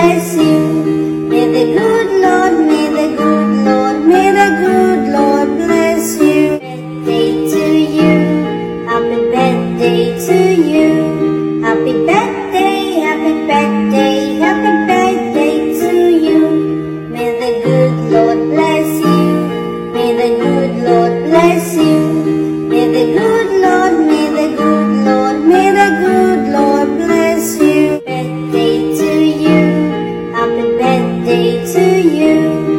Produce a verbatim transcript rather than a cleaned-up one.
bless you. May the good Lord, may the good Lord, may the good Lord bless you. Birthday to you, happy birthday to you. Happy birthday, happy birthday, happy birthday to you. May the good Lord bless you. May the good Lord bless you. May the good Lord, may the good Lord, may the good Lord bless you. Birthday to you, happy birthday to you.